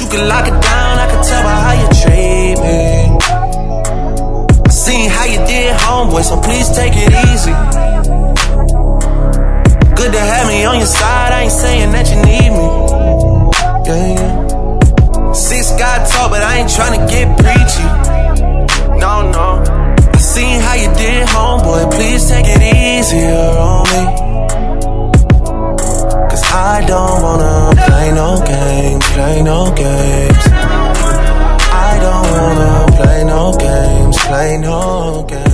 you can lock it down, I can tell by how you treat me. I seen how you did, homeboy, so please take it easy. Good to have me on your side, I ain't saying that you need me. Yeah, yeah. 6 God talk, but I ain't tryna get preachy. No, no. I seen how you did, homeboy, please take it easier on me. Cause I don't wanna play no games, play no games. I don't wanna play no games, play no games.